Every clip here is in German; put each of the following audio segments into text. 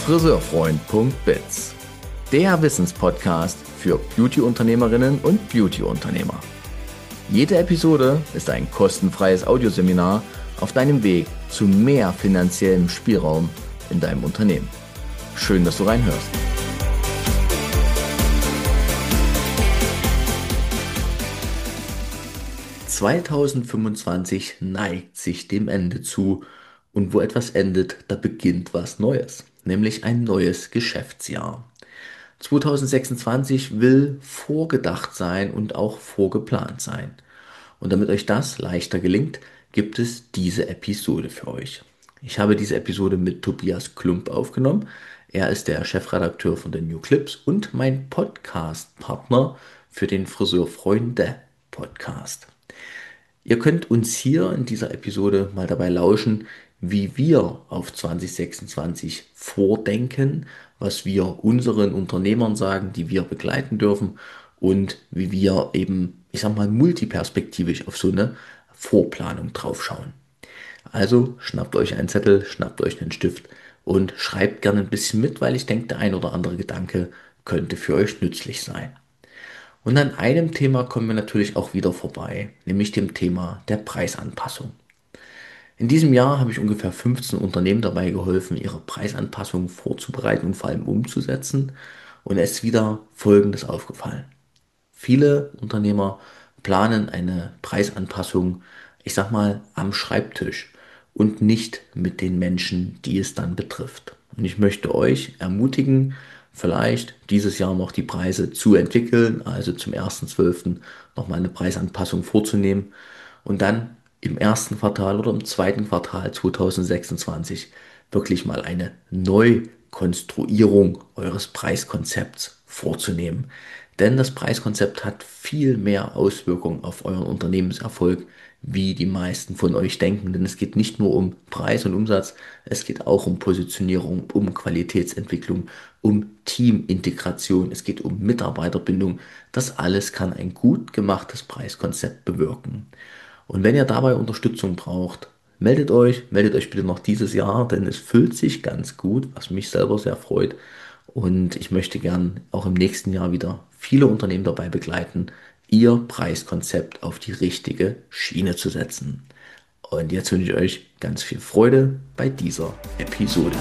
Friseurfreund.biz, der Wissenspodcast für Beauty-Unternehmerinnen und Beauty-Unternehmer. Jede Episode ist ein kostenfreies Audioseminar auf deinem Weg zu mehr finanziellem Spielraum in deinem Unternehmen. Schön, dass du reinhörst. ...2025 neigt sich dem Ende zu und wo etwas endet, da beginnt was Neues, nämlich ein neues Geschäftsjahr. 2026 will vorgedacht sein und auch vorgeplant sein. Und damit euch das leichter gelingt, gibt es diese Episode für euch. Ich habe diese Episode mit Tobias Klump aufgenommen. Er ist der Chefredakteur von den New Clips und mein Podcast-Partner für den Friseurfreunde-Podcast. Ihr könnt uns hier in dieser Episode mal dabei lauschen, wie wir auf 2026 vordenken, was wir unseren Unternehmern sagen, die wir begleiten dürfen und wie wir eben, ich sag mal, multiperspektivisch auf so eine Vorplanung draufschauen. Also schnappt euch einen Zettel, schnappt euch einen Stift und schreibt gerne ein bisschen mit, weil ich denke, der ein oder andere Gedanke könnte für euch nützlich sein. Und an einem Thema kommen wir natürlich auch wieder vorbei, nämlich dem Thema der Preisanpassung. In diesem Jahr habe ich ungefähr 15 Unternehmen dabei geholfen, ihre Preisanpassungen vorzubereiten und vor allem umzusetzen. Und es ist wieder Folgendes aufgefallen. Viele Unternehmer planen eine Preisanpassung, ich sag mal, am Schreibtisch und nicht mit den Menschen, die es dann betrifft. Und ich möchte euch ermutigen, vielleicht dieses Jahr noch die Preise zu entwickeln, also zum 1.12. nochmal eine Preisanpassung vorzunehmen und dann im ersten Quartal oder im zweiten Quartal 2026 wirklich mal eine Neukonstruierung eures Preiskonzepts vorzunehmen. Denn das Preiskonzept hat viel mehr Auswirkungen auf euren Unternehmenserfolg, wie die meisten von euch denken. Denn es geht nicht nur um Preis und Umsatz, es geht auch um Positionierung, um Qualitätsentwicklung, um Teamintegration, es geht um Mitarbeiterbindung. Das alles kann ein gut gemachtes Preiskonzept bewirken. Und wenn ihr dabei Unterstützung braucht, meldet euch bitte noch dieses Jahr, denn es füllt sich ganz gut, was mich selber sehr freut. Und ich möchte gern auch im nächsten Jahr wieder viele Unternehmen dabei begleiten, ihr Preiskonzept auf die richtige Schiene zu setzen. Und jetzt wünsche ich euch ganz viel Freude bei dieser Episode.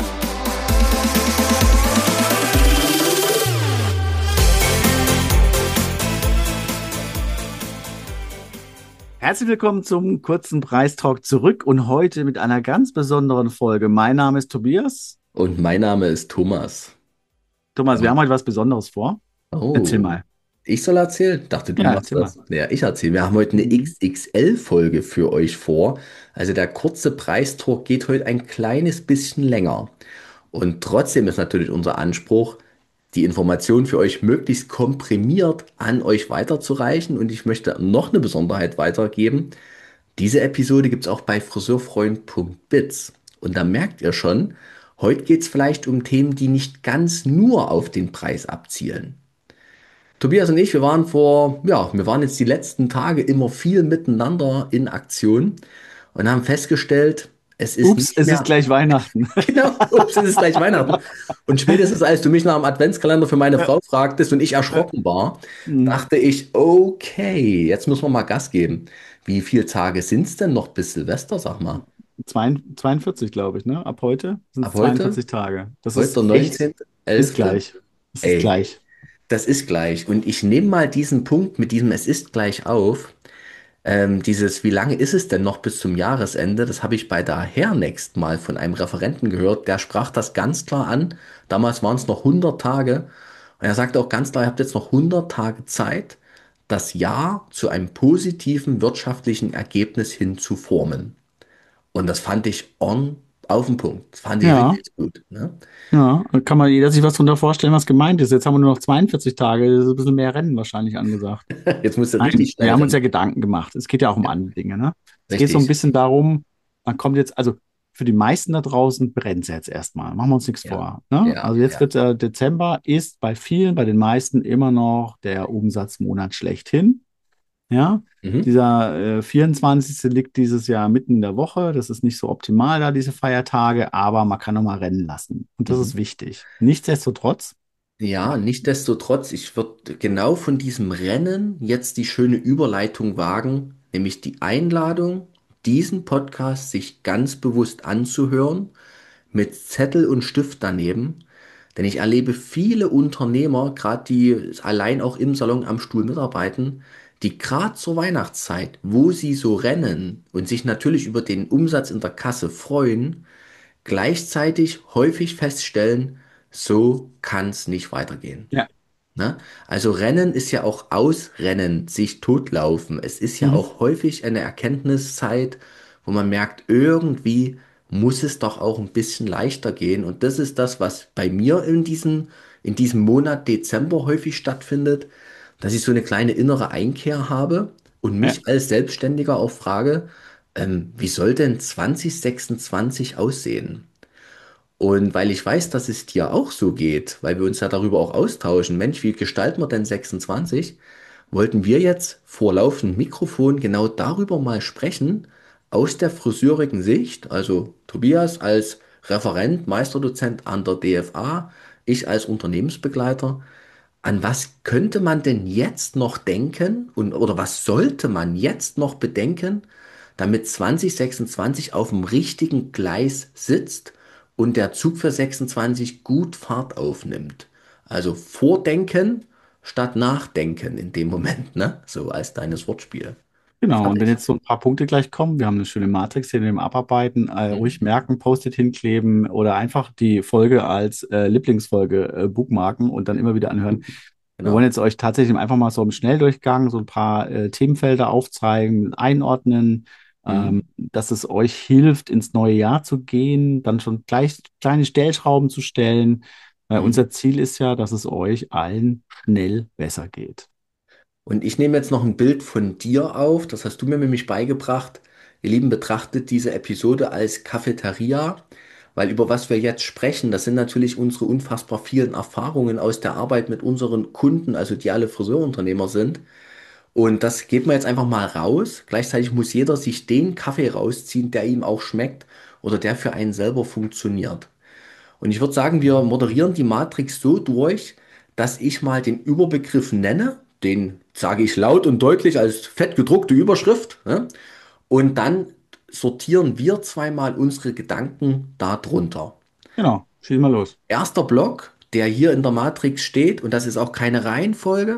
Herzlich willkommen zum kurzen Preistalk zurück und heute mit einer ganz besonderen Folge. Mein Name ist Tobias. Und mein Name ist Thomas. Thomas, wir haben heute was Besonderes vor. Erzähl Oh, mal. ich soll erzählen? Dachte, du Ja, machst erzähl mal. das. Ja, ich erzähle. Wir haben heute eine XXL-Folge für euch vor. Also der kurze Preistalk geht heute ein kleines bisschen länger. Und trotzdem ist natürlich unser Anspruch, die Information für euch möglichst komprimiert an euch weiterzureichen. Und ich möchte noch eine Besonderheit weitergeben. Diese Episode gibt es auch bei Friseurfreund.biz. Und da merkt ihr schon, heute geht es vielleicht um Themen, die nicht ganz nur auf den Preis abzielen. Tobias und ich, wir waren jetzt die letzten Tage immer viel miteinander in Aktion und haben festgestellt, es ist Ups, nicht es ist mehr, gleich Weihnachten. genau, ups, es ist gleich Weihnachten. Und spätestens als du mich nach dem Adventskalender für meine Ja. Frau fragtest und ich erschrocken war, Hm. dachte ich, okay, jetzt müssen wir mal Gas geben. Wie viele Tage sind es denn noch bis Silvester, sag mal? 42, glaube ich, ne? Ab heute sind Ab es heute? 42 Tage. Das Heute der ist echt, ist 19.11. gleich. Es ist Ey, gleich. das ist gleich. Und ich nehme mal diesen Punkt mit diesem Es ist gleich auf. Wie lange ist es denn noch bis zum Jahresende? Das habe ich bei der Hairnext mal von einem Referenten gehört. Der sprach das ganz klar an. Damals waren es noch 100 Tage. Und er sagte auch ganz klar, ihr habt jetzt noch 100 Tage Zeit, das Jahr zu einem positiven wirtschaftlichen Ergebnis hin zu formen. Und das fand ich auf den Punkt. Das fand ich Ja, richtig gut. Ne? ja. Da kann man jeder sich was darunter vorstellen, was gemeint ist. Jetzt haben wir nur noch 42 Tage. Das ist ein bisschen mehr Rennen wahrscheinlich angesagt. Jetzt musst du richtig Nein, wir schnell haben uns rennen. ja Gedanken gemacht. Es geht ja auch um Ja, andere Dinge, ne? Es geht so ein richtig. bisschen darum, man kommt jetzt, also für die meisten da draußen brennt es jetzt erstmal. Machen wir uns nichts Ja, vor. Ne? ja, Also jetzt ja. wird Dezember ist bei vielen, bei den meisten immer noch der Umsatzmonat schlechthin. Ja, Mhm. dieser 24. liegt dieses Jahr mitten in der Woche. Das ist nicht so optimal da, diese Feiertage, aber man kann noch mal rennen lassen. Und das ist Mhm. wichtig. Nichtsdestotrotz, Ja, nichtsdestotrotz, ich würde genau von diesem Rennen jetzt die schöne Überleitung wagen, nämlich die Einladung, diesen Podcast sich ganz bewusst anzuhören, mit Zettel und Stift daneben. Denn ich erlebe viele Unternehmer, gerade die allein auch im Salon am Stuhl mitarbeiten, die gerade zur Weihnachtszeit, wo sie so rennen und sich natürlich über den Umsatz in der Kasse freuen, gleichzeitig häufig feststellen, so kann es nicht weitergehen. ja. Ne? Also Rennen ist ja auch Ausrennen, sich totlaufen. Es ist ja Mhm. auch häufig eine Erkenntniszeit, wo man merkt, irgendwie muss es doch auch ein bisschen leichter gehen. Und das ist das, was bei mir in diesem Monat Dezember häufig stattfindet, dass ich so eine kleine innere Einkehr habe und Ja, mich als Selbstständiger auch frage, wie soll denn 2026 aussehen? Und weil ich weiß, dass es dir auch so geht, weil wir uns ja darüber auch austauschen, Mensch, wie gestalten wir denn 26? Wollten wir jetzt vor laufendem Mikrofon genau darüber mal sprechen, aus der friseurigen Sicht, also Tobias als Referent, Meisterdozent an der DFA, ich als Unternehmensbegleiter, an was könnte man denn jetzt noch denken und oder was sollte man jetzt noch bedenken, damit 2026 auf dem richtigen Gleis sitzt und der Zug für 26 gut Fahrt aufnimmt? Also vordenken statt nachdenken in dem Moment, ne? So als deines Wortspiel. genau. Und wenn Fertig. jetzt so ein paar Punkte gleich kommen, wir haben eine schöne Matrix hier in dem Abarbeiten, ruhig Mhm. merken, Post-it hinkleben oder einfach die Folge als Lieblingsfolge bookmarken und dann immer wieder anhören. Wir wollen Genau. jetzt euch tatsächlich einfach mal so im Schnelldurchgang so ein paar Themenfelder aufzeigen, einordnen, Mhm. dass es euch hilft, ins neue Jahr zu gehen, dann schon gleich kleine Stellschrauben zu stellen. Mhm. Unser Ziel ist ja, dass es euch allen schnell besser geht. Und ich nehme jetzt noch ein Bild von dir auf, das hast du mir nämlich beigebracht. Ihr Lieben, betrachtet diese Episode als Cafeteria, weil über was wir jetzt sprechen, das sind natürlich unsere unfassbar vielen Erfahrungen aus der Arbeit mit unseren Kunden, also die alle Friseurunternehmer sind. Und das geben wir jetzt einfach mal raus. Gleichzeitig muss jeder sich den Kaffee rausziehen, der ihm auch schmeckt oder der für einen selber funktioniert. Und ich würde sagen, wir moderieren die Matrix so durch, dass ich mal den Überbegriff nenne, den sage ich laut und deutlich als fett gedruckte Überschrift, ne? Und dann sortieren wir zweimal unsere Gedanken darunter. Genau, schieß mal los. Erster Block, der hier in der Matrix steht, und das ist auch keine Reihenfolge: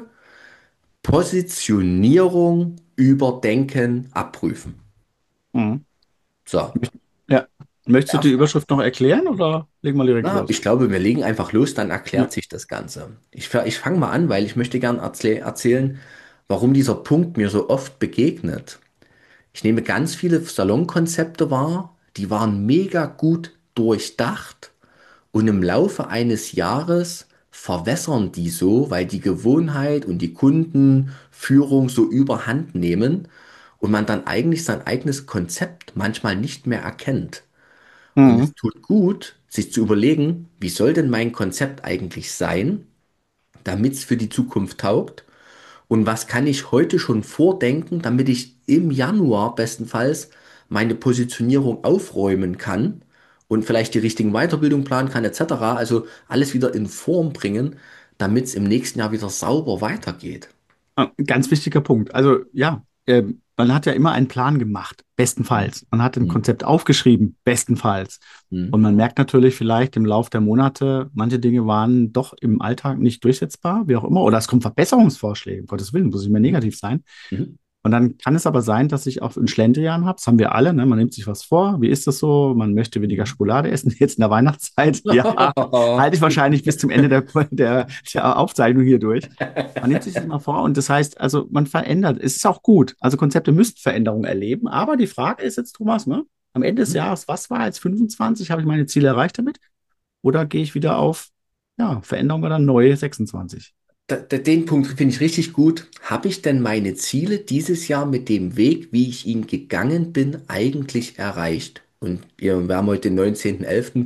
Positionierung, überdenken, abprüfen. Mhm. So, Ja. Möchtest du die erst, Überschrift noch erklären oder legen wir direkt na, los? ich glaube, wir legen einfach los, dann Ja. erklärt sich das Ganze. Ich fange mal an, weil ich möchte gern erzählen, warum dieser Punkt mir so oft begegnet. Ich nehme ganz viele Salonkonzepte wahr, die waren mega gut durchdacht und im Laufe eines Jahres verwässern die so, weil die Gewohnheit und die Kundenführung so überhand nehmen und man dann eigentlich sein eigenes Konzept manchmal nicht mehr erkennt. Und Mhm. es tut gut, sich zu überlegen, wie soll denn mein Konzept eigentlich sein, damit es für die Zukunft taugt? Und was kann ich heute schon vordenken, damit ich im Januar bestenfalls meine Positionierung aufräumen kann und vielleicht die richtigen Weiterbildung planen kann, etc. Also alles wieder in Form bringen, damit es im nächsten Jahr wieder sauber weitergeht. Ein ganz wichtiger Punkt. Also ja, man hat ja immer einen Plan gemacht, Mhm. bestenfalls. Man hat ein Mhm. Konzept aufgeschrieben, bestenfalls. Und Mhm. man merkt natürlich vielleicht im Lauf der Monate, manche Dinge waren doch im Alltag nicht durchsetzbar, wie auch immer. Oder es kommen Verbesserungsvorschläge, um Gottes Willen, muss nicht mehr Mhm. negativ sein. Mhm. Und dann kann es aber sein, dass ich auch einen Schlendrian habe. Das haben wir alle, ne? Man nimmt sich was vor. Wie ist das so? Man möchte weniger Mhm. Schokolade essen, jetzt in der Weihnachtszeit. Ja, halte ich wahrscheinlich bis zum Ende der Aufzeichnung hier durch. Man nimmt sich das mal vor und das heißt, also man verändert. Es ist auch gut. Also Konzepte müssen Veränderungen erleben. Aber die Frage ist jetzt, Thomas, ne? Am Ende des Jahres, was war jetzt 25? Habe ich meine Ziele erreicht damit? Oder gehe ich wieder auf, ja, Veränderung oder neue 26? Den Punkt finde ich richtig gut. Habe ich denn meine Ziele dieses Jahr mit dem Weg, wie ich ihn gegangen bin, eigentlich erreicht? Und wir haben heute den 19.11.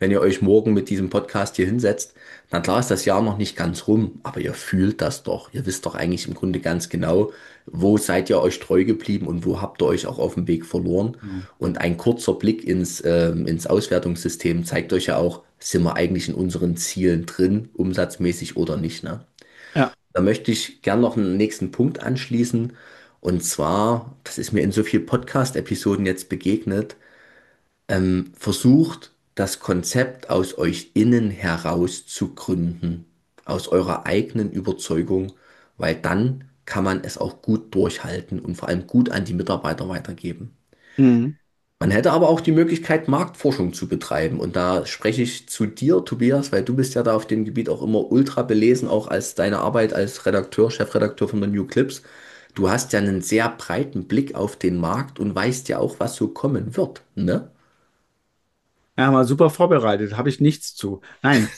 wenn ihr euch morgen mit diesem Podcast hier hinsetzt, na klar ist das Jahr noch nicht ganz rum, aber ihr fühlt das doch. Ihr wisst doch eigentlich im Grunde ganz genau, wo seid ihr euch treu geblieben und wo habt ihr euch auch auf dem Weg verloren. Mhm. Und ein kurzer Blick ins Auswertungssystem zeigt euch ja auch, sind wir eigentlich in unseren Zielen drin, umsatzmäßig oder nicht, ne? Ja. Da möchte ich gern noch einen nächsten Punkt anschließen. Und zwar, das ist mir in so vielen Podcast-Episoden jetzt begegnet, versucht das Konzept aus euch innen heraus zu gründen, aus eurer eigenen Überzeugung, weil dann kann man es auch gut durchhalten und vor allem gut an die Mitarbeiter weitergeben. Mhm. Man hätte aber auch die Möglichkeit, Marktforschung zu betreiben. Und da spreche ich zu dir, Tobias, weil du bist ja da auf dem Gebiet auch immer ultra belesen, auch als deine Arbeit als Redakteur, Chefredakteur von der New Clips. Du hast ja einen sehr breiten Blick auf den Markt und weißt ja auch, was so kommen wird, ne? Ja, mal super vorbereitet, habe ich nichts zu. Nein,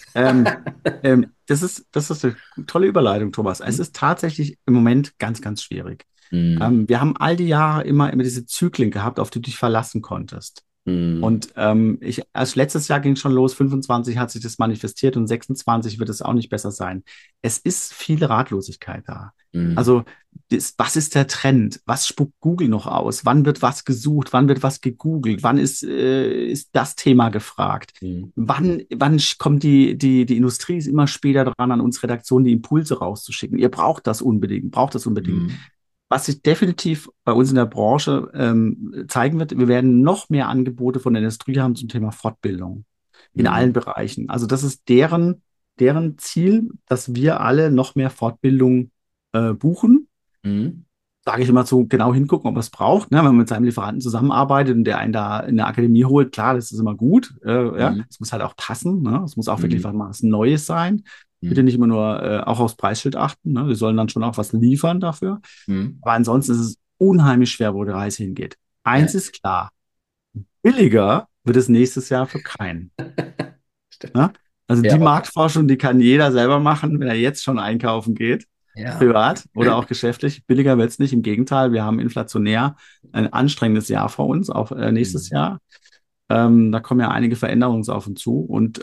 das ist eine tolle Überleitung, Thomas. Es ist tatsächlich im Moment ganz, ganz schwierig. Hm, Wir haben all die Jahre immer diese Zyklen gehabt, auf die du dich verlassen konntest. hm, Und als letztes Jahr ging schon los, 25 hat sich das manifestiert und 26 wird es auch nicht besser sein. Es ist viel Ratlosigkeit da. hm, Also, was ist der Trend? Was spuckt Google noch aus? Wann wird was gesucht? Wann wird was gegoogelt? Wann ist das Thema gefragt? hm, Wann kommt die Industrie ist immer später dran, an uns Redaktionen die Impulse rauszuschicken? Ihr braucht das unbedingt, braucht das unbedingt. hm, Was sich definitiv bei uns in der Branche zeigen wird, wir werden noch mehr Angebote von der Industrie haben zum Thema Fortbildung in allen hm, Bereichen. Also das ist deren Ziel, dass wir alle noch mehr Fortbildung buchen. hm, Sage ich immer so genau hingucken, ob er es braucht. Ne? Wenn man mit seinem Lieferanten zusammenarbeitet und der einen da in der Akademie holt, klar, das ist immer gut. Ja, hm, es muss halt auch passen. Ne? Es muss auch wirklich hm, was Neues sein. Bitte hm, nicht immer nur auch aufs Preisschild achten. Ne? Wir sollen dann schon auch was liefern dafür. hm. Aber ansonsten ist es unheimlich schwer, wo die Reise hingeht. Ja, Eins ist klar, billiger wird es nächstes Jahr für keinen. stimmt. Ne? Also die Ja, Marktforschung, die kann jeder selber machen, wenn er jetzt schon einkaufen geht, ja. privat oder auch geschäftlich. Billiger wird es nicht. Im Gegenteil, wir haben inflationär ein anstrengendes Jahr vor uns, auch nächstes Hm, Jahr. Da kommen ja einige Veränderungen auf uns zu und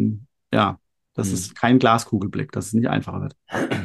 ja, das hm. ist kein Glaskugelblick, dass es nicht einfacher wird.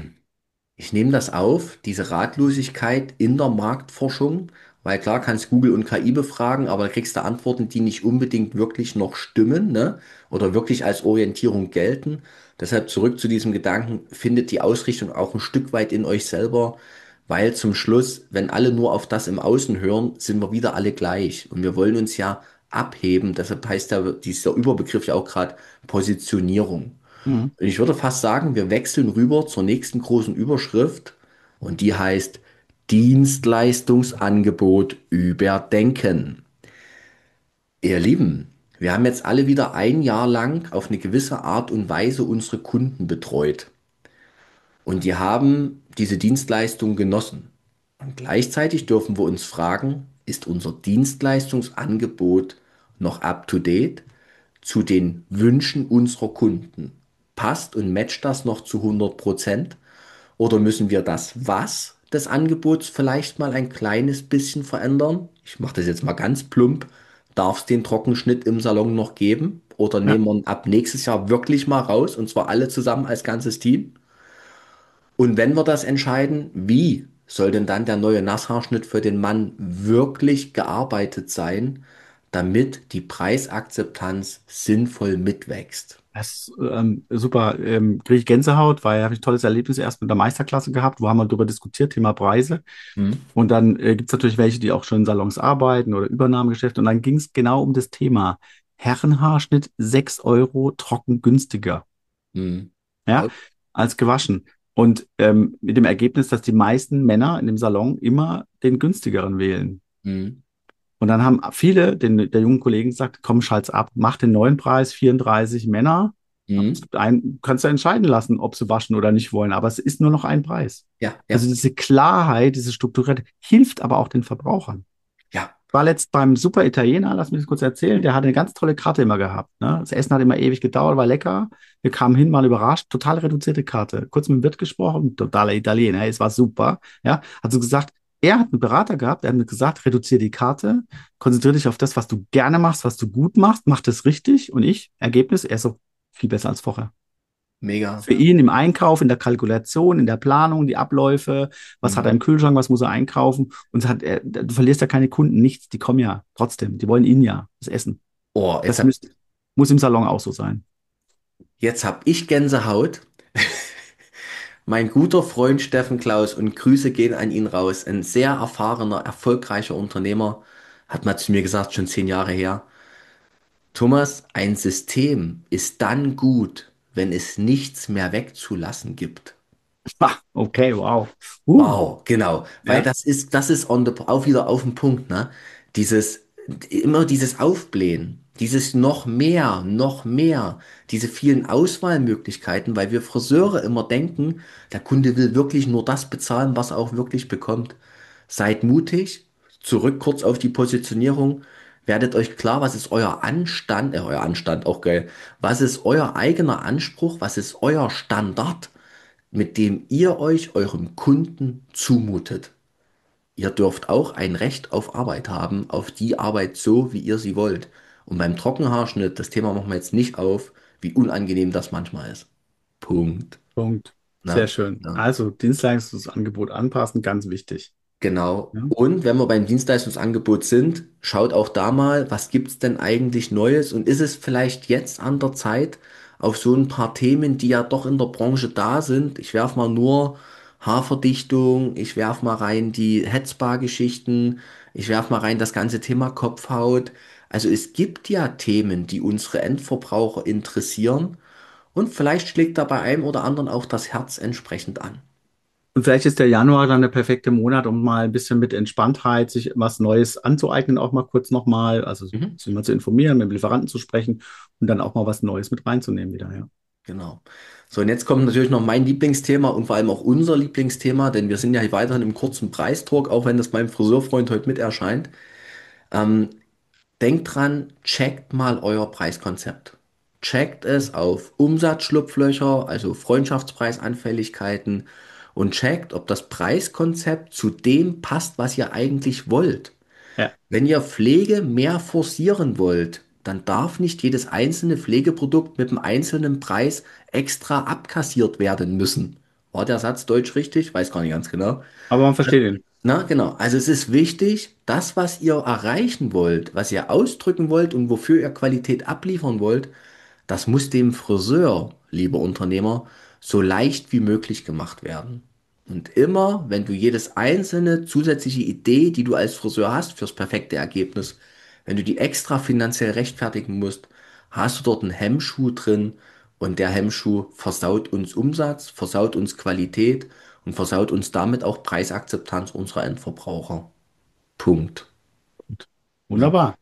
Ich nehme das auf, diese Ratlosigkeit in der Marktforschung, weil klar kannst Google und KI befragen, aber da kriegst du Antworten, die nicht unbedingt wirklich noch stimmen, ne? Oder wirklich als Orientierung gelten. Deshalb zurück zu diesem Gedanken, findet die Ausrichtung auch ein Stück weit in euch selber, weil zum Schluss, wenn alle nur auf das im Außen hören, sind wir wieder alle gleich. Und wir wollen uns ja abheben. Deshalb heißt ja dieser Überbegriff ja auch gerade Positionierung. Mhm. Und ich würde fast sagen, wir wechseln rüber zur nächsten großen Überschrift und die heißt Dienstleistungsangebot überdenken. Ihr Lieben, wir haben jetzt alle wieder ein Jahr lang auf eine gewisse Art und Weise unsere Kunden betreut und die haben diese Dienstleistung genossen. Und gleichzeitig dürfen wir uns fragen, ist unser Dienstleistungsangebot noch up-to-date zu den Wünschen unserer Kunden? Passt und matcht das noch zu 100%? Oder müssen wir das Was des Angebots vielleicht mal ein kleines bisschen verändern? Ich mache das jetzt mal ganz plump. Darf es den Trockenschnitt im Salon noch geben? Oder Ja. nehmen wir ihn ab nächstes Jahr wirklich mal raus und zwar alle zusammen als ganzes Team? Und wenn wir das entscheiden, wie soll denn dann der neue Nasshaarschnitt für den Mann wirklich gearbeitet sein, damit die Preisakzeptanz sinnvoll mitwächst? Das ist super. Kriege ich Gänsehaut, weil habe ich ein tolles Erlebnis erst mit der Meisterklasse gehabt, wo haben wir darüber diskutiert, Thema Preise. Hm, Und dann gibt es natürlich welche, die auch schon in Salons arbeiten oder Übernahmegeschäfte. Und dann ging es genau um das Thema Herrenhaarschnitt 6 Euro trocken günstiger, hm, ja, au- als gewaschen. Und mit dem Ergebnis, dass die meisten Männer in dem Salon immer den günstigeren wählen. hm, Und dann haben viele der jungen Kollegen gesagt, komm, schalt's ab, mach den neuen Preis, 34 Männer. Es hm. gibt einen, kannst du entscheiden lassen, ob sie waschen oder nicht wollen, aber es ist nur noch ein Preis. Ja, Also ja, diese Klarheit, diese Strukturierte hilft aber auch den Verbrauchern. ja. Ich war letzt beim Super Italiener, lass mich das kurz erzählen, der hatte eine ganz tolle Karte immer gehabt. Ne? Das Essen hat immer ewig gedauert, war lecker. Wir kamen hin, waren überrascht, total reduzierte Karte. Kurz mit dem Wirt gesprochen, totaler Italiener, es war super. Ja, hat so gesagt, er hat einen Berater gehabt, der hat mir gesagt, reduziere die Karte, konzentriere dich auf das, was du gerne machst, was du gut machst, mach das richtig. Und ich, Ergebnis, er ist so viel besser als vorher. Mega. Für ihn im Einkauf, in der Kalkulation, in der Planung, die Abläufe, was hat er Mhm. im Kühlschrank, was muss er einkaufen. Und du verlierst ja keine Kunden, nichts, die kommen ja trotzdem, die wollen ihn ja, das Essen. Oh, Das muss im Salon auch so sein. jetzt hab ich Gänsehaut. Mein guter Freund Steffen Klaus, und Grüße gehen an ihn raus, ein sehr erfahrener, erfolgreicher Unternehmer, hat mal zu mir gesagt, schon 10 Jahre her: Thomas, ein System ist dann gut, wenn es nichts mehr wegzulassen gibt. Ah, okay, wow. Wow, genau, weil Ja. das ist auch wieder auf den Punkt, ne? Dieses, immer dieses Aufblähen, dieses noch mehr, diese vielen Auswahlmöglichkeiten, weil wir Friseure immer denken, der Kunde will wirklich nur das bezahlen, was er auch wirklich bekommt. Seid mutig, zurück kurz auf die Positionierung, werdet euch klar, was ist euer Anstand, auch geil, was ist euer eigener Anspruch, was ist euer Standard, mit dem ihr euch eurem Kunden zumutet. Ihr dürft auch ein Recht auf Arbeit haben, auf die Arbeit so, wie ihr sie wollt. Und beim Trockenhaarschnitt, das Thema machen wir jetzt nicht auf, wie unangenehm das manchmal ist. Punkt. Punkt. Sehr Na? schön. Ja. Also Dienstleistungsangebot anpassen, ganz wichtig. Genau. Ja. Und wenn wir beim Dienstleistungsangebot sind, schaut auch da mal, was gibt's denn eigentlich Neues, und ist es vielleicht jetzt an der Zeit, auf so ein paar Themen, die ja doch in der Branche da sind. Ich werf mal nur Haarverdichtung, ich werf mal rein die Hetzbar-Geschichten, ich werf mal rein das ganze Thema Kopfhaut. Also es gibt ja Themen, die unsere Endverbraucher interessieren, und vielleicht schlägt da bei einem oder anderen auch das Herz entsprechend an. Und vielleicht ist der Januar dann der perfekte Monat, um mal ein bisschen mit Entspanntheit sich was Neues anzueignen, auch mal kurz nochmal, also Mhm. sich mal zu informieren, mit dem Lieferanten zu sprechen und dann auch mal was Neues mit reinzunehmen wieder, ja. Genau. So, und jetzt kommt natürlich noch mein Lieblingsthema und vor allem auch unser Lieblingsthema, denn wir sind ja hier weiterhin im kurzen Preistalk, auch wenn das meinem Friseurfreund heute mit erscheint. Ähm, Denkt dran, checkt mal euer Preiskonzept. Checkt es auf Umsatzschlupflöcher, also Freundschaftspreisanfälligkeiten, und checkt, ob das Preiskonzept zu dem passt, was ihr eigentlich wollt. Ja. Wenn ihr Pflege mehr forcieren wollt, dann darf nicht jedes einzelne Pflegeprodukt mit einem einzelnen Preis extra abkassiert werden müssen. War der Satz deutsch richtig? Weiß gar nicht ganz genau. Aber man versteht ihn. Na, genau. Also es ist wichtig, das, was ihr erreichen wollt, was ihr ausdrücken wollt und wofür ihr Qualität abliefern wollt, das muss dem Friseur, lieber Unternehmer, so leicht wie möglich gemacht werden. Und immer, wenn du jedes einzelne zusätzliche Idee, die du als Friseur hast, fürs perfekte Ergebnis, wenn du die extra finanziell rechtfertigen musst, hast du dort einen Hemmschuh drin, und der Hemmschuh versaut uns Umsatz, versaut uns Qualität und versaut uns damit auch Preisakzeptanz unserer Endverbraucher. Punkt. Gut. Ja. Wunderbar.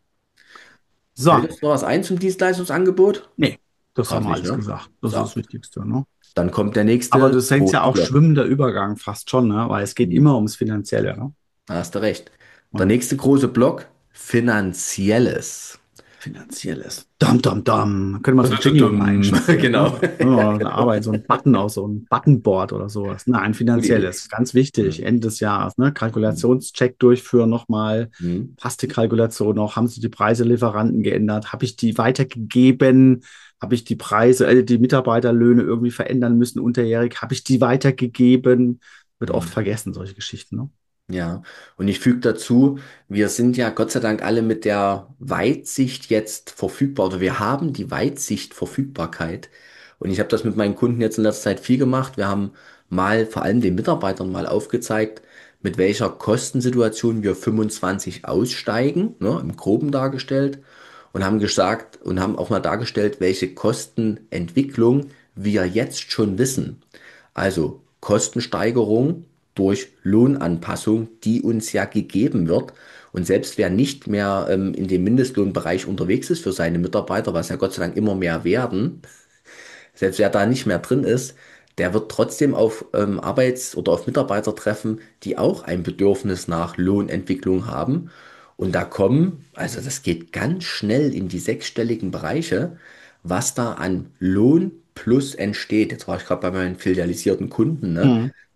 Fällt So, uns noch was ein zum Dienstleistungsangebot? nee, das haben Gerade wir nicht, alles ne? gesagt. Das ist So, das Wichtigste, ne? dann kommt der Aber nächste das hängt ja große auch Block. schwimmender Übergang fast schon, ne? Weil es geht Mhm. immer ums Finanzielle, ne? Da hast du recht. Der Und nächste große Block, Finanzielles. Finanzielles. Dam, dam, dam. Können wir so einen Jingle mal Dumm. einspielen, Genau. ne? Ja, da arbeiten so ein Button aus, so ein Buttonboard oder sowas. Nein, Gute Idee. finanzielles. Ganz wichtig. Mhm. Ende des Jahres, ne? Kalkulationscheck durchführen nochmal. Mhm. Passt die Kalkulation noch? Haben Sie die Preise Lieferanten geändert? Habe ich die weitergegeben? Habe ich die Preise, die Mitarbeiterlöhne irgendwie verändern müssen unterjährig? Habe ich die weitergegeben? Wird oft Mhm. vergessen, solche Geschichten, ne? Ja, und ich füge dazu, wir sind ja Gott sei Dank alle mit der Weitsicht jetzt verfügbar, oder wir haben die Weitsicht Verfügbarkeit. Und ich habe das mit meinen Kunden jetzt in letzter Zeit viel gemacht. Wir haben mal vor allem den Mitarbeitern mal aufgezeigt, mit welcher Kostensituation wir 25 aussteigen, ne, im Groben dargestellt, und haben gesagt und haben auch mal dargestellt, welche Kostenentwicklung wir jetzt schon wissen. Also Kostensteigerung durch Lohnanpassung, die uns ja gegeben wird. Und selbst wer nicht mehr in dem Mindestlohnbereich unterwegs ist für seine Mitarbeiter, was ja Gott sei Dank immer mehr werden, selbst wer da nicht mehr drin ist, der wird trotzdem auf oder auf Mitarbeiter treffen, die auch ein Bedürfnis nach Lohnentwicklung haben. Und da kommen, also das geht ganz schnell in die sechsstelligen Bereiche, was da an Lohn plus entsteht. Jetzt war ich gerade bei meinen filialisierten Kunden, ne? Mhm.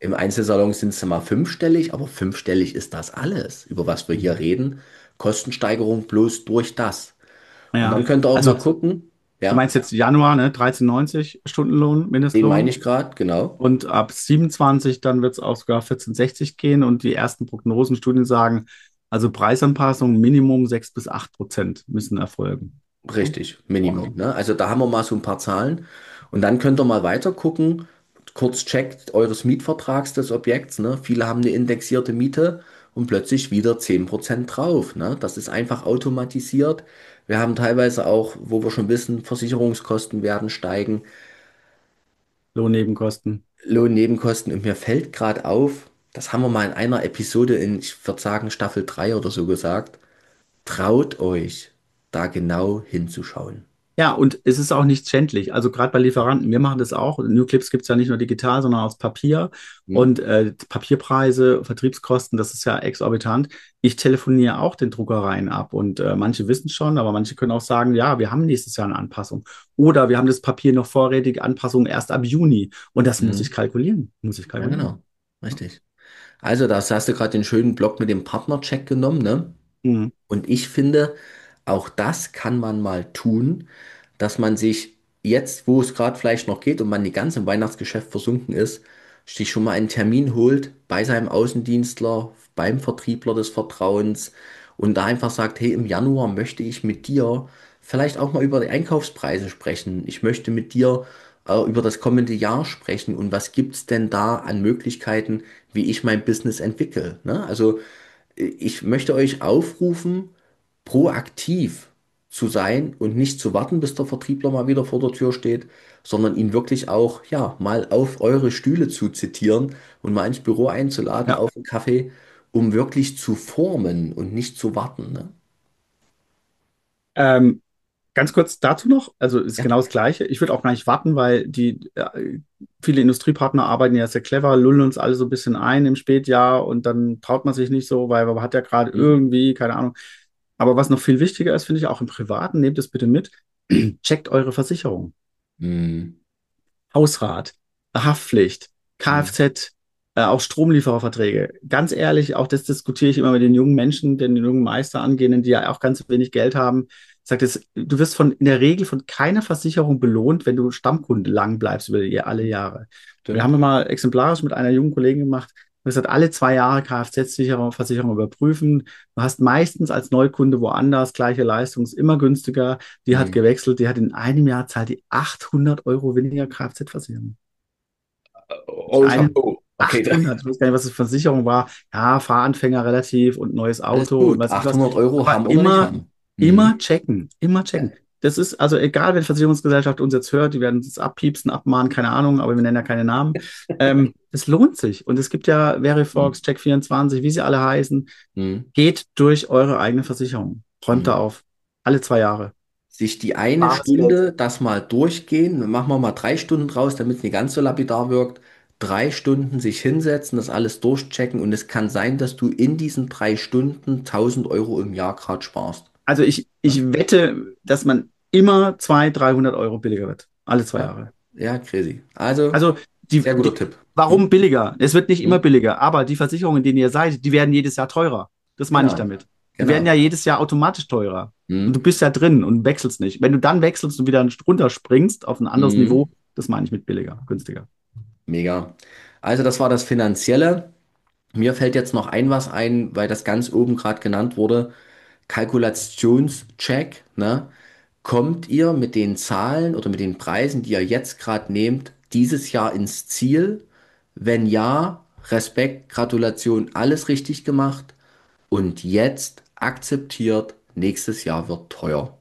Im Einzelsalon sind es mal fünfstellig, aber fünfstellig ist das alles, über was wir hier reden. Kostensteigerung bloß durch das. Und dann Ja, könnt ihr auch also mal gucken, du ja, meinst jetzt Januar, ne? 13,90 Stundenlohn, den meine Mindestlohn. ich gerade, genau. Und ab 27 dann wird es auch sogar 14,60 gehen. Und die ersten Prognosen, Studien sagen, also Preisanpassungen Minimum 6 bis 8% müssen erfolgen. Ja, Richtig, Minimum. ordentlich. Ne? Also da haben wir mal so ein paar Zahlen. Und dann könnt ihr mal weiter gucken. Kurz checkt eures Mietvertrags des Objekts. Ne? Viele haben eine indexierte Miete und plötzlich wieder 10% drauf. Ne? Das ist einfach automatisiert. Wir haben teilweise auch, wo wir schon wissen, Versicherungskosten werden steigen, Lohnnebenkosten. Lohnnebenkosten. Und mir fällt gerade auf, das haben wir mal in einer Episode in, ich würde sagen, Staffel 3 oder so gesagt. Traut euch, da genau hinzuschauen. Ja, und es ist auch nicht schändlich. Also gerade bei Lieferanten, wir machen das auch. Newclips gibt es ja nicht nur digital, sondern aus Papier. Hm? Und Papierpreise, Vertriebskosten, das ist ja exorbitant. Ich telefoniere auch den Druckereien ab und manche wissen schon, aber manche können auch sagen, ja, wir haben nächstes Jahr eine Anpassung. Oder wir haben das Papier noch vorrätig, Anpassung erst ab Juni. Und das muss ich Hm? kalkulieren. Muss ich Ja, kalkulieren. genau. Richtig. Also, da hast du gerade den schönen Block mit dem Partnercheck genommen, ne? Mhm. Und ich finde, auch das kann man mal tun, dass man sich jetzt, wo es gerade vielleicht noch geht und man nicht ganz im Weihnachtsgeschäft versunken ist, sich schon mal einen Termin holt bei seinem Außendienstler, beim Vertriebler des Vertrauens und da einfach sagt, hey, im Januar möchte ich mit dir vielleicht auch mal über die Einkaufspreise sprechen. Ich möchte mit dir über das kommende Jahr sprechen und was gibt's denn da an Möglichkeiten, wie ich mein Business entwickle, ne? Also ich möchte euch aufrufen, proaktiv zu sein und nicht zu warten, bis der Vertriebler mal wieder vor der Tür steht, sondern ihn wirklich auch, ja, mal auf eure Stühle zu zitieren und mal ins Büro einzuladen Ja. auf einen Kaffee, um wirklich zu formen und nicht zu warten, ne? Ähm, Ganz kurz dazu noch, also ist Ja. genau das Gleiche. Ich würde auch gar nicht warten, weil viele Industriepartner arbeiten ja sehr clever, lullen uns alle so ein bisschen ein im Spätjahr und dann traut man sich nicht so, weil man hat ja gerade Hm? irgendwie, keine Ahnung. Aber was noch viel wichtiger ist, finde ich auch im Privaten, nehmt es bitte mit, checkt eure Versicherung. Hm. Hausrat, Haftpflicht, Hm. Kfz, auch Stromliefererverträge. Ganz ehrlich, auch das diskutiere ich immer mit den jungen Menschen, den jungen Meister angehenden, die ja auch ganz wenig Geld haben. Sagt es, du wirst in der Regel von keiner Versicherung belohnt, wenn du Stammkunde lang bleibst über alle Jahre. Wir Stimmt. haben mal exemplarisch mit einer jungen Kollegin gemacht. Wir gesagt, alle 2 Jahre Kfz-Versicherung überprüfen. Du hast meistens als Neukunde woanders gleiche Leistung, ist immer günstiger. Die hat Hm. gewechselt, die hat in einem Jahr zahlt die 800 € weniger Kfz-Versicherung. Oh, Einen Chapeau. Okay, 800, ich weiß gar nicht, was das für Versicherung war. Ja, Fahranfänger relativ und neues alles Auto und gut. weiß ich was. 800 € Aber haben oder nicht haben. immer Hm. checken, immer Ja. checken. Das ist also egal, wenn die Versicherungsgesellschaft uns jetzt hört, die werden uns abpiepsen, abmahnen, keine Ahnung, aber wir nennen ja keine Namen. Es lohnt sich. Und es gibt ja Hm. Verifox, Check24, wie sie alle heißen. Hm. Geht durch eure eigene Versicherung. Räumt da Hm. auf. Alle 2 Jahre. Sich die eine Bares Geld. Stunde das mal durchgehen, dann machen wir mal 3 Stunden draus, damit es nicht ganz so lapidar wirkt. 3 Stunden sich hinsetzen, das alles durchchecken und es kann sein, dass du in diesen 3 Stunden 1.000 € im Jahr gerade sparst. Also Ja, ich wette, dass man immer 200, 300 € billiger wird. Alle zwei ja, Jahre. ja, crazy. Also, Also sehr guter Tipp. warum Hm? billiger? Es wird nicht immer Hm? billiger, aber die Versicherungen, in denen ihr seid, die werden jedes Jahr teurer. Das meine ich Genau, damit. Die werden genau. ja jedes Jahr automatisch teurer. Und du Hm? bist ja drin und wechselst nicht. Wenn du dann wechselst und wieder runterspringst auf ein anderes Hm? Niveau, das meine ich mit billiger, günstiger. Mega. Also, das war das Finanzielle. Mir fällt jetzt noch was ein, weil das ganz oben gerade genannt wurde. Kalkulationscheck, ne? Kommt ihr mit den Zahlen oder mit den Preisen, die ihr jetzt gerade nehmt, dieses Jahr ins Ziel? Wenn ja, Respekt, Gratulation, alles richtig gemacht. Und jetzt akzeptiert, nächstes Jahr wird teuer.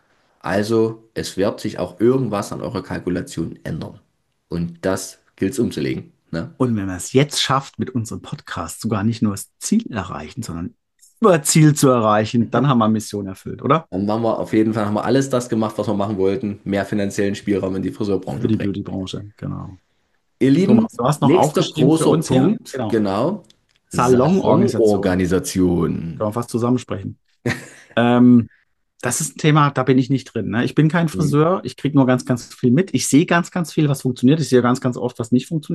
Also es wird sich auch irgendwas an eurer Kalkulation ändern. Und das gilt es umzulegen. Ne? Und wenn man es jetzt schafft, mit unserem Podcast sogar nicht nur das Ziel erreichen, sondern über Ziel zu erreichen, dann haben wir Mission erfüllt, oder? Dann machen wir auf jeden Fall, haben wir alles das gemacht, was wir machen wollten. Mehr finanziellen Spielraum in die Für Friseurbranche die bringen. Beauty-Branche, genau. Ihr Lieben, Thomas, du hast noch nächster aufgeschrieben für großer uns, ja, Punkt, genau. genau, Salonorganisation. Salonorganisation. Können wir fast zusammensprechen. Ähm, Das ist ein Thema, da bin ich nicht drin. Ne? Ich bin kein Hm. Friseur, ich kriege nur ganz, ganz viel mit. Ich sehe ganz, ganz viel, was funktioniert. Ich sehe ganz, ganz oft, was nicht funktioniert.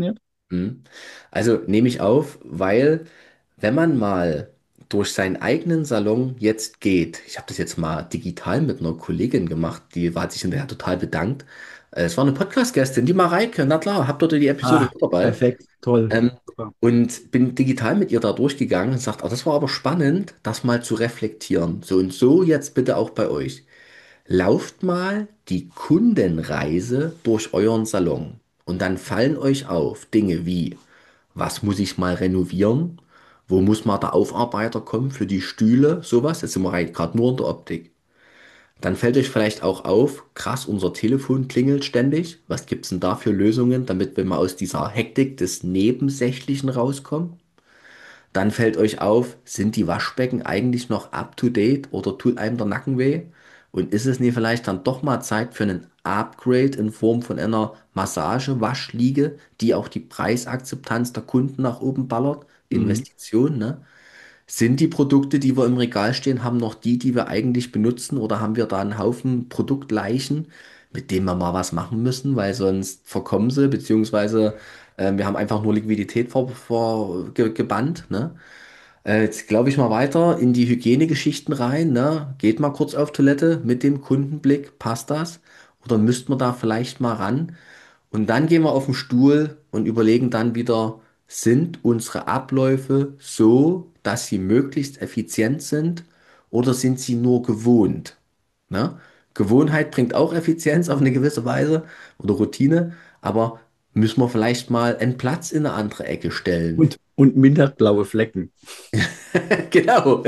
Mhm. Also nehme ich auf, weil wenn man mal durch seinen eigenen Salon jetzt geht, ich habe das jetzt mal digital mit einer Kollegin gemacht, die hat sich hinterher total bedankt. Es war eine Podcast-Gästin, die Mareike, na klar, hab dort die Episode Ah, mit dabei. perfekt, toll. Ähm, Super. und bin digital mit ihr da durchgegangen und sagt, oh, das war aber spannend, das mal zu reflektieren. So und so jetzt bitte auch bei euch. Lauft mal die Kundenreise durch euren Salon und dann fallen euch auf Dinge wie, was muss ich mal renovieren? Wo muss mal der Aufarbeiter kommen für die Stühle? Sowas. Jetzt sind wir gerade nur in der Optik. Dann fällt euch vielleicht auch auf, krass, unser Telefon klingelt ständig. Was gibt's denn da für Lösungen, damit wir mal aus dieser Hektik des Nebensächlichen rauskommen? Dann fällt euch auf, sind die Waschbecken eigentlich noch up to date oder tut einem der Nacken weh? Und ist es nicht vielleicht dann doch mal Zeit für einen Upgrade in Form von einer Massage-Waschliege, die auch die Preisakzeptanz der Kunden nach oben ballert? Mhm. Investition, ne? Sind die Produkte, die wir im Regal stehen, haben noch die, die wir eigentlich benutzen, oder haben wir da einen Haufen Produktleichen, mit denen wir mal was machen müssen, weil sonst verkommen sie, beziehungsweise wir haben einfach nur Liquidität gebannt, ne? Jetzt glaube ich mal weiter in die Hygienegeschichten rein, ne? Geht mal kurz auf Toilette mit dem Kundenblick, passt das? Oder müssten wir da vielleicht mal ran? Und dann gehen wir auf den Stuhl und überlegen dann wieder, sind unsere Abläufe so, dass sie möglichst effizient sind oder sind sie nur gewohnt? Ne? Gewohnheit bringt auch Effizienz auf eine gewisse Weise oder Routine, aber müssen wir vielleicht mal einen Platz in eine andere Ecke stellen? Und mindert blaue Flecken. Genau,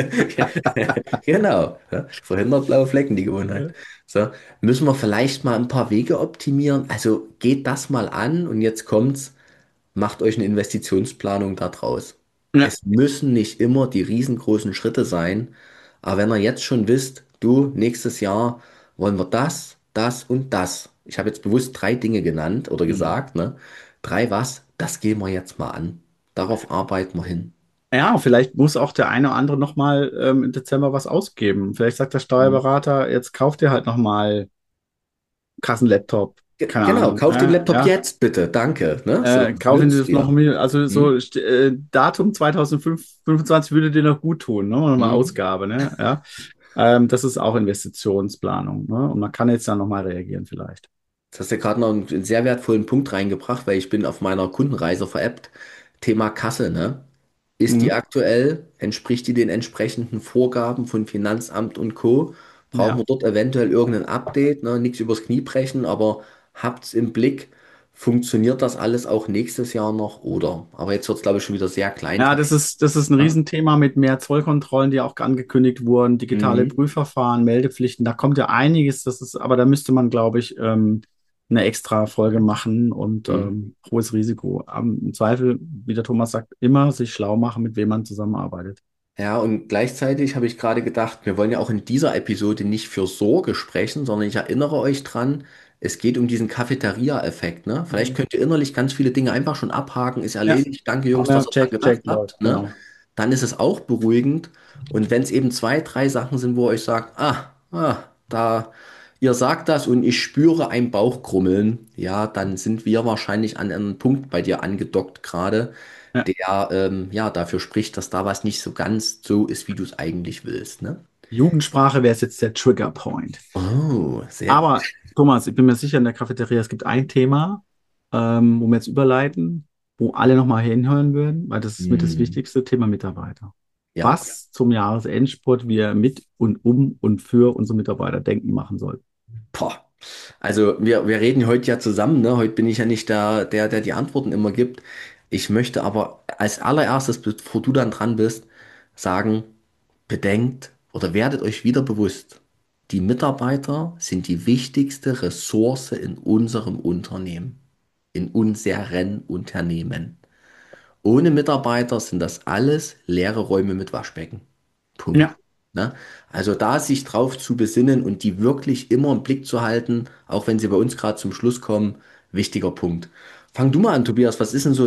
genau. Ja, verhindert blaue Flecken, die Gewohnheit. So, müssen wir vielleicht mal ein paar Wege optimieren? Also geht das mal an und jetzt kommt's. Macht euch eine Investitionsplanung da draus. Ja. Es müssen nicht immer die riesengroßen Schritte sein, aber wenn ihr jetzt schon wisst, du, nächstes Jahr wollen wir das, das und das. Ich habe jetzt bewusst drei Dinge genannt oder Mhm. gesagt, ne? Drei was? Das gehen wir jetzt mal an. Darauf arbeiten wir hin. Ja, vielleicht muss auch der eine oder andere nochmal im Dezember was ausgeben. Vielleicht sagt der Mhm. Steuerberater, jetzt kauft ihr halt nochmal Kassenlaptop. Keine Genau, Ahnung. kauft den Laptop Ja. jetzt bitte, danke. Ne? So, Kaufen Sie nützt das noch dir. mal, also so Mhm. Datum 2025 würde dir noch gut tun, ne? Nochmal Mhm. Ausgabe, ne? Ja. Das ist auch Investitionsplanung, ne? Und man kann jetzt dann nochmal reagieren vielleicht. Jetzt hast du gerade noch einen sehr wertvollen Punkt reingebracht, weil ich bin auf meiner Kundenreise veräppt. Thema Kasse, ne? Ist die Mhm. aktuell? Entspricht die den entsprechenden Vorgaben von Finanzamt und Co.? Brauchen Ja. wir dort eventuell irgendein Update? Ne? Nichts übers Knie brechen, aber habt's im Blick. Funktioniert das alles auch nächstes Jahr noch, oder? Aber jetzt wird es, glaube ich, schon wieder sehr Ja, kleinteilig. das ist ein Ja? Riesenthema mit mehr Zollkontrollen, die auch angekündigt wurden, digitale Mhm. Prüfverfahren, Meldepflichten. Da kommt ja einiges. Das ist, aber da müsste man, glaube ich, eine extra Folge machen und Mhm. hohes Risiko. Im Zweifel, wie der Thomas sagt, immer sich schlau machen, mit wem man zusammenarbeitet. Ja, und gleichzeitig habe ich gerade gedacht, wir wollen ja auch in dieser Episode nicht für Sorge sprechen, sondern ich erinnere euch dran, es geht um diesen Cafeteria-Effekt, ne? Vielleicht Mhm. könnt ihr innerlich ganz viele Dinge einfach schon abhaken, ist Ja, erledigt, danke Jungs, haben dass wir ihr dran gedacht Check, habt, läuft, ne? genau. Dann ist es auch beruhigend. Und wenn es eben zwei, drei Sachen sind, wo ihr euch sagt, da, ihr sagt das und ich spüre ein Bauchkrummeln, ja, dann sind wir wahrscheinlich an einem Punkt bei dir angedockt gerade, Ja. der ja dafür spricht, dass da was nicht so ganz so ist, wie du es eigentlich willst, ne? Jugendsprache wäre jetzt der Trigger Point. Oh, sehr gut. Aber Thomas, ich bin mir sicher, in der Cafeteria, es gibt ein Thema, wo wir jetzt überleiten, wo alle nochmal hinhören würden, weil das ist mit das Hm, wichtigste Thema Mitarbeiter. ja. Was zum Jahresendspurt wir mit und um und für unsere Mitarbeiter denken machen sollten. Boah. Also wir reden heute ja zusammen, ne? Heute bin ich ja nicht der die Antworten immer gibt. Ich möchte aber als allererstes, bevor du dann dran bist, sagen, bedenkt oder werdet euch wieder bewusst, die Mitarbeiter sind die wichtigste Ressource in unserem Unternehmen, in unseren Unternehmen. Ohne Mitarbeiter sind das alles leere Räume mit Waschbecken. Punkt. Ja, Ne? Also da sich drauf zu besinnen und die wirklich immer im Blick zu halten, auch wenn sie bei uns gerade zum Schluss kommen, wichtiger Punkt. Fang du mal an, Tobias. Was ist denn so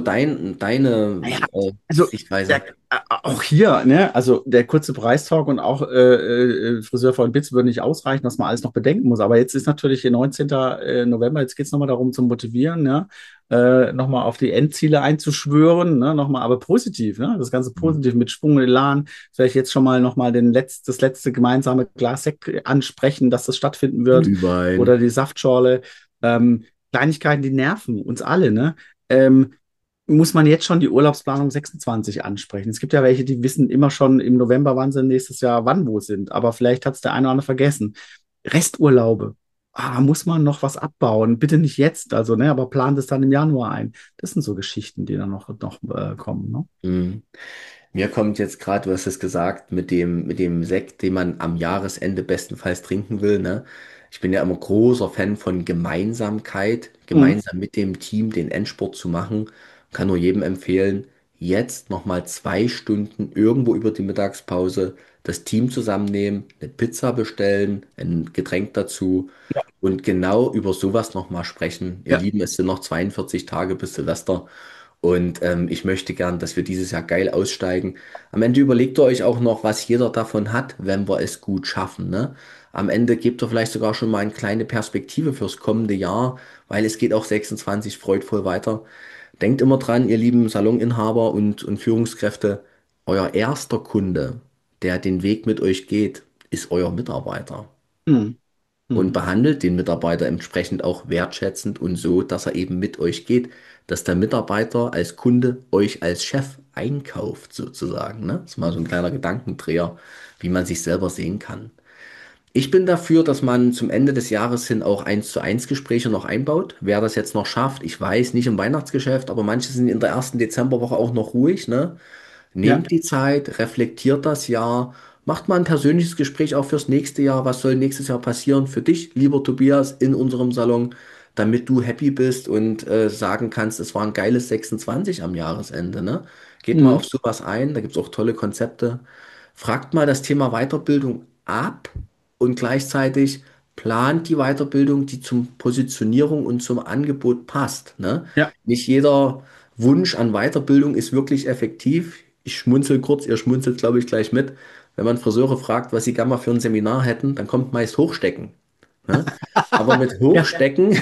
deine Naja, also Sichtweise? auch hier, ne, also der kurze Preistalk und auch Friseur von Bits würde nicht ausreichen, was man alles noch bedenken muss. Aber jetzt ist natürlich hier 19. November, jetzt geht es nochmal darum zu motivieren, ne, nochmal auf die Endziele einzuschwören, ne, nochmal aber positiv, ne, das Ganze Mhm. positiv mit Schwung und Elan. Vielleicht jetzt schon mal nochmal das letzte gemeinsame Glas Sekt ansprechen, dass das stattfinden wird oder Glühwein. die Saftschorle. Kleinigkeiten, die nerven uns alle, ne? Ähm, muss man jetzt schon die Urlaubsplanung 26 ansprechen. Es gibt ja welche, die wissen immer schon im November, wann sie nächstes Jahr wann wo sind. Aber vielleicht hat es der eine oder andere vergessen. Resturlaube. Muss man noch was abbauen? Bitte nicht jetzt, also, ne, aber plant es dann im Januar ein. Das sind so Geschichten, die dann noch kommen, ne? Mhm. Mir kommt jetzt gerade, du hast es gesagt, mit dem Sekt, den man am Jahresende bestenfalls trinken will, ne? Ich bin ja immer großer Fan von Gemeinsamkeit, Mhm. gemeinsam mit dem Team den Endspurt zu machen. Kann nur jedem empfehlen, jetzt nochmal 2 Stunden irgendwo über die Mittagspause das Team zusammennehmen, eine Pizza bestellen, ein Getränk dazu und genau über sowas nochmal sprechen. Ihr Ja. Lieben, es sind noch 42 Tage bis Silvester. Und ich möchte gern, dass wir dieses Jahr geil aussteigen. Am Ende überlegt ihr euch auch noch, was jeder davon hat, wenn wir es gut schaffen, ne? Am Ende gebt ihr vielleicht sogar schon mal eine kleine Perspektive fürs kommende Jahr, weil es geht auch 26 freudvoll weiter. Denkt immer dran, ihr lieben Saloninhaber und Führungskräfte, euer erster Kunde, der den Weg mit euch geht, ist euer Mitarbeiter. Mhm. Und Mhm. behandelt den Mitarbeiter entsprechend auch wertschätzend und so, dass er eben mit euch geht, dass der Mitarbeiter als Kunde euch als Chef einkauft, sozusagen. Ne? Das ist mal so ein kleiner Gedankendreher, wie man sich selber sehen kann. Ich bin dafür, dass man zum Ende des Jahres hin auch 1:1 Gespräche noch einbaut. Wer das jetzt noch schafft, ich weiß, nicht im Weihnachtsgeschäft, aber manche sind in der ersten Dezemberwoche auch noch ruhig, ne? Ja. Nehmt die Zeit, reflektiert das Jahr, macht mal ein persönliches Gespräch auch fürs nächste Jahr. Was soll nächstes Jahr passieren für dich, lieber Tobias, in unserem Salon, damit du happy bist und sagen kannst, es war ein geiles 26 am Jahresende, ne? Geht mal Mhm. auf sowas ein, da gibt es auch tolle Konzepte. Fragt mal das Thema Weiterbildung ab und gleichzeitig plant die Weiterbildung, die zum Positionierung und zum Angebot passt, ne? Ja. Nicht jeder Wunsch an Weiterbildung ist wirklich effektiv. Ich schmunzel kurz, ihr schmunzelt, glaube ich, gleich mit. Wenn man Friseure fragt, was sie gerne mal für ein Seminar hätten, dann kommt meist Hochstecken. Ne? Aber mit Ja. Hochstecken,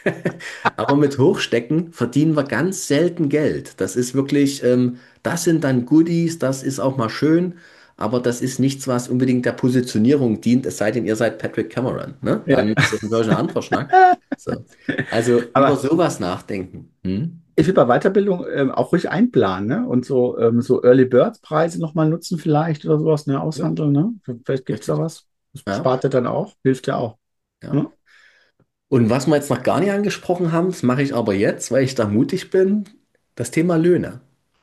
aber mit Hochstecken verdienen wir ganz selten Geld. Das ist wirklich, das sind dann Goodies, das ist auch mal schön, aber das ist nichts, was unbedingt der Positionierung dient, es sei denn, ihr seid Patrick Cameron. Ne? Ja. Dann ist das natürlich ein anderer Schnack. So. Also über Aber sowas nachdenken. Hm? ich will bei Weiterbildung auch ruhig einplanen, ne? Und so Early Bird Preise nochmal nutzen vielleicht oder sowas, ne? Ja, Aushandeln, ne? Vielleicht gibt es da richtig. was. Das Ja, spart ja dann auch, hilft ja auch. ja. Ne? Und was wir jetzt noch gar nicht angesprochen haben, das mache ich aber jetzt, weil ich da mutig bin, das Thema Löhne.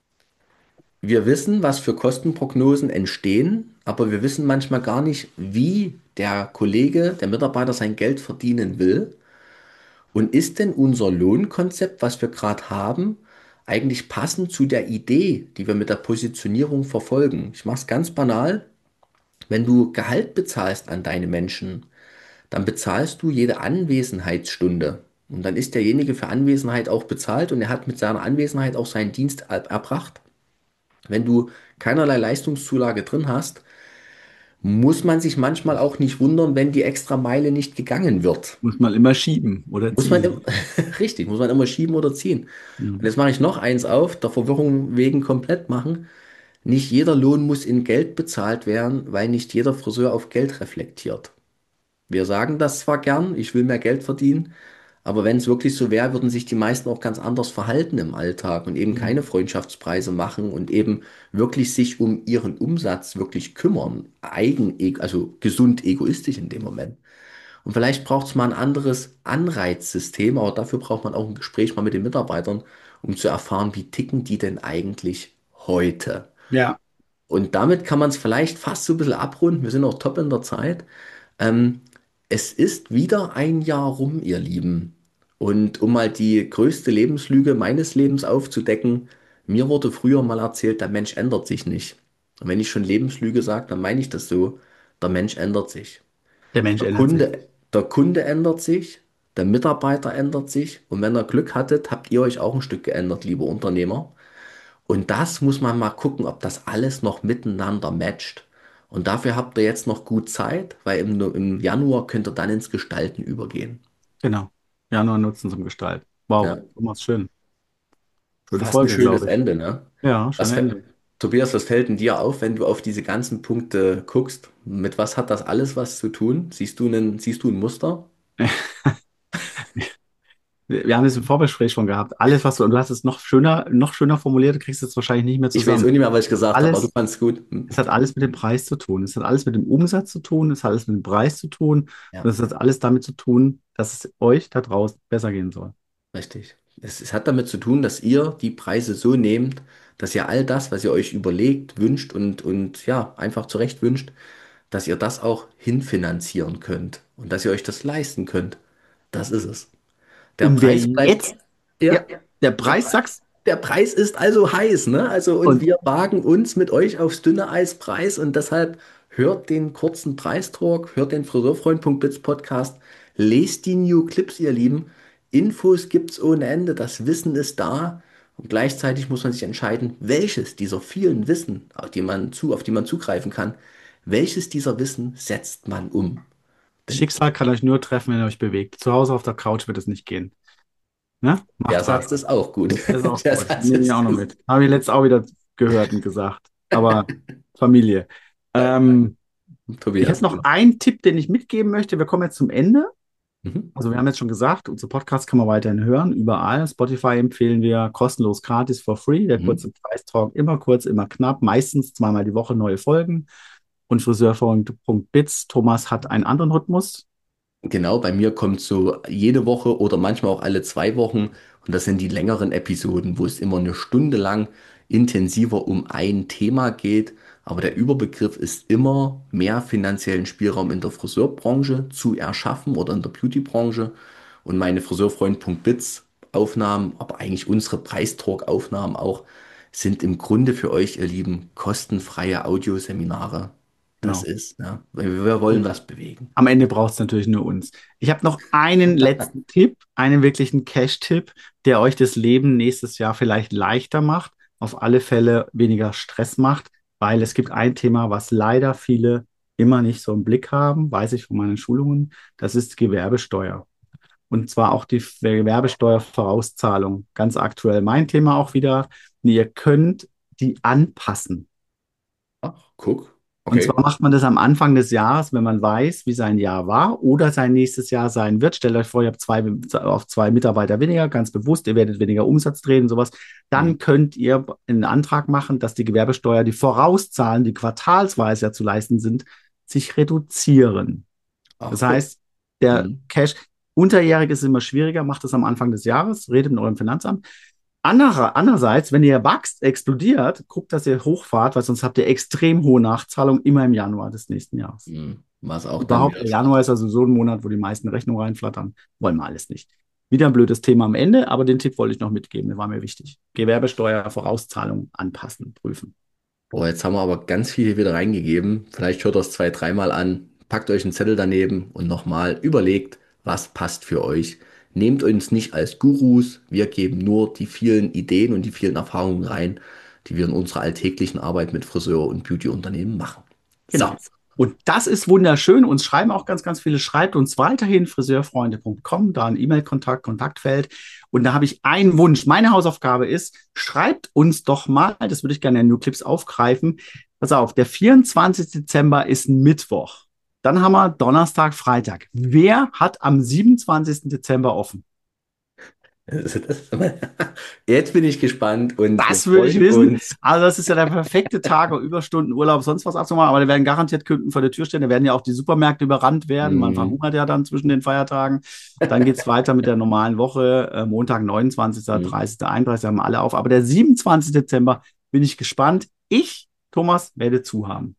Wir wissen, was für Kostenprognosen entstehen, aber wir wissen manchmal gar nicht, wie der Kollege, der Mitarbeiter sein Geld verdienen will. Und ist denn unser Lohnkonzept, was wir gerade haben, eigentlich passend zu der Idee, die wir mit der Positionierung verfolgen? Ich mache es ganz banal. Wenn du Gehalt bezahlst an deine Menschen, dann bezahlst du jede Anwesenheitsstunde. Und dann ist derjenige für Anwesenheit auch bezahlt und er hat mit seiner Anwesenheit auch seinen Dienst erbracht. Wenn du keinerlei Leistungszulage drin hast, muss man sich manchmal auch nicht wundern, wenn die extra Meile nicht gegangen wird. Muss man immer schieben oder Muss man ziehen. im, richtig, muss man immer schieben oder ziehen. Und Mhm. jetzt mache ich noch eins auf, der Verwirrung wegen komplett machen. Nicht jeder Lohn muss in Geld bezahlt werden, weil nicht jeder Friseur auf Geld reflektiert. Wir sagen das zwar gern, ich will mehr Geld verdienen, aber wenn es wirklich so wäre, würden sich die meisten auch ganz anders verhalten im Alltag und eben keine Mhm. Freundschaftspreise machen und eben wirklich sich um ihren Umsatz wirklich kümmern. Also gesund egoistisch in dem Moment. Und vielleicht braucht es mal ein anderes Anreizsystem, aber dafür braucht man auch ein Gespräch mal mit den Mitarbeitern, um zu erfahren, wie ticken die denn eigentlich heute. Ja, Und damit kann man es vielleicht fast so ein bisschen abrunden. Wir sind auch top in der Zeit. Ähm, Es ist wieder ein Jahr rum, ihr Lieben. Und um mal die größte Lebenslüge meines Lebens aufzudecken, mir wurde früher mal erzählt, der Mensch ändert sich nicht. Und wenn ich schon Lebenslüge sage, dann meine ich das so, der Mensch ändert sich. der Mensch Der ändert sich. Kunde, der Kunde ändert sich, der Mitarbeiter ändert sich und wenn ihr Glück hattet, habt ihr euch auch ein Stück geändert, liebe Unternehmer. Und das muss man mal gucken, ob das alles noch miteinander matcht. Und dafür habt ihr jetzt noch gut Zeit, weil im Januar könnt ihr dann ins Gestalten übergehen. Genau. Januar nutzen zum Gestalten. Wow, Ja, Thomas, schön. Schöne fast ein Folge, schönes glaube ich. Ende, ne? Ja, Was, schöne Ende. Tobias, was fällt denn dir auf, wenn du auf diese ganzen Punkte guckst? Mit was hat das alles was zu tun? Siehst du ein Muster? Wir haben es im Vorgespräch schon gehabt. Alles, was du hast es noch schöner formuliert, du kriegst es wahrscheinlich nicht mehr Ich weiß zusammen. auch nicht mehr, was ich gesagt habe, aber du Alles, fandst gut. Hm. es hat alles mit dem Preis zu tun. Es hat alles mit dem Umsatz zu tun. Es hat alles mit dem Preis zu tun. Und Ja, es hat alles damit zu tun, dass es euch da draußen besser gehen soll. richtig. Es hat damit zu tun, dass ihr die Preise so nehmt, dass ihr all das, was ihr euch überlegt, wünscht und ja, einfach zurecht wünscht, dass ihr das auch hinfinanzieren könnt und dass ihr euch das leisten könnt. Das ist es. Der Und wer Preis bleibt, jetzt, ja, ja, der der Preis Preis, sagst der Preis ist also heiß, ne? Also, und und wir wagen uns mit euch aufs dünne Eis Preis und deshalb hört den kurzen Preistalk, hört den Friseurfreund.biz Podcast, lest die New Clips, ihr Lieben. Infos gibt's ohne Ende, das Wissen ist da und gleichzeitig muss man sich entscheiden, welches dieser vielen Wissen, auf die man zugreifen kann, welches dieser Wissen setzt man um? Denn Schicksal kann euch nur treffen, wenn ihr euch bewegt. Zu Hause auf der Couch wird es nicht gehen. Ne? der Macht Satz was. ist auch gut. Das ist auch Der gut. Satz Nehme ich auch ist noch gut. mit. Habe ich letztens auch wieder gehört und gesagt. Aber Familie. Ähm, Ich habe Tobias. noch einen Tipp, den ich mitgeben möchte. Wir kommen jetzt zum Ende. Mhm. Also wir haben jetzt schon gesagt, unsere Podcast kann man weiterhin hören, überall. Spotify empfehlen wir kostenlos, gratis, for free. Der Mhm. kurze Preistalk, immer kurz, immer knapp, meistens zweimal die Woche neue Folgen. Und Friseurfreund.biz, Thomas hat einen anderen Rhythmus. Genau, bei mir kommt so jede Woche oder manchmal auch alle 2 Wochen und das sind die längeren Episoden, wo es immer eine Stunde lang intensiver um ein Thema geht. Aber der Überbegriff ist immer mehr finanziellen Spielraum in der Friseurbranche zu erschaffen oder in der Beautybranche. Und meine Friseurfreund.biz Aufnahmen, aber eigentlich unsere Preistalk-Aufnahmen auch, sind im Grunde für euch, ihr Lieben, kostenfreie Audioseminare. Das Genau. ist, ja, weil wir wollen Und was bewegen. am Ende braucht es natürlich nur uns. Ich habe noch einen letzten Tipp, einen wirklichen Cash-Tipp, der euch das Leben nächstes Jahr vielleicht leichter macht, auf alle Fälle weniger Stress macht, weil es gibt ein Thema, was leider viele immer nicht so im Blick haben, weiß ich von meinen Schulungen, das ist Gewerbesteuer. Und zwar auch die Gewerbesteuervorauszahlung. Ganz aktuell mein Thema auch wieder. Ihr könnt die anpassen. Ach, guck. Und zwar Okay. macht man das am Anfang des Jahres, wenn man weiß, wie sein Jahr war oder sein nächstes Jahr sein wird. Stellt euch vor, ihr habt auf zwei Mitarbeiter weniger, ganz bewusst, ihr werdet weniger Umsatz drehen, sowas. Hm. Dann könnt ihr einen Antrag machen, dass die Gewerbesteuer, die Vorauszahlen, die quartalsweise ja zu leisten sind, sich reduzieren. Ach, Das guck. heißt, der Hm. Cash, unterjährig ist es immer schwieriger, macht es am Anfang des Jahres, redet mit eurem Finanzamt. Andererseits, wenn ihr wächst, explodiert, guckt, dass ihr hochfahrt, weil sonst habt ihr extrem hohe Nachzahlungen immer im Januar des nächsten Jahres. Hm. Was auch dann Überhaupt, wieder der Januar Stress. ist also so ein Monat, wo die meisten Rechnungen reinflattern. Wollen wir alles nicht. Wieder ein blödes Thema am Ende, aber den Tipp wollte ich noch mitgeben, der war mir wichtig. Gewerbesteuer, Vorauszahlung anpassen, prüfen. Boah, jetzt haben wir aber ganz viel hier wieder reingegeben. Vielleicht hört das 2, 3 Mal an. Packt euch einen Zettel daneben und nochmal überlegt, was passt für euch. Nehmt uns nicht als Gurus. Wir geben nur die vielen Ideen und die vielen Erfahrungen rein, die wir in unserer alltäglichen Arbeit mit Friseur- und Beauty-Unternehmen machen. So. Genau. Und das ist wunderschön. Uns schreiben auch ganz, ganz viele. Schreibt uns weiterhin friseurfreunde.com, da ein E-Mail-Kontakt, Kontaktfeld. Und da habe ich einen Wunsch. Meine Hausaufgabe ist, schreibt uns doch mal, das würde ich gerne in New Clips aufgreifen. Pass auf, der 24. Dezember ist ein Mittwoch. Dann haben wir Donnerstag, Freitag. Wer hat am 27. Dezember offen? Jetzt bin ich gespannt und wir Das würde ich freuen wissen. uns. Also das ist ja der perfekte Tag, um Überstunden, Urlaub, sonst was abzumachen. Aber da werden garantiert Kunden vor der Tür stehen. Da werden ja auch die Supermärkte überrannt werden. Man Hm, verhungert ja dann zwischen den Feiertagen. Dann geht es weiter mit der normalen Woche. Montag, 29., hm. 30., 31. haben wir alle auf. Aber der 27. Dezember bin ich gespannt. Ich, Thomas, werde zu haben.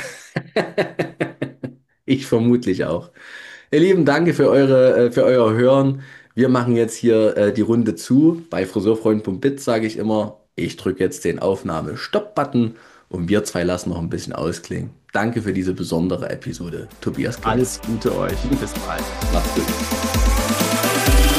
Ich vermutlich auch. Ihr Lieben, danke für euer Hören. Wir machen jetzt hier die Runde zu. Bei Friseurfreund.bit sage ich immer, ich drücke jetzt den Aufnahme-Stopp-Button und wir zwei lassen noch ein bisschen ausklingen. danke für diese besondere Episode, Tobias Kehl. Alles Gute euch. Bis bald. Macht's gut.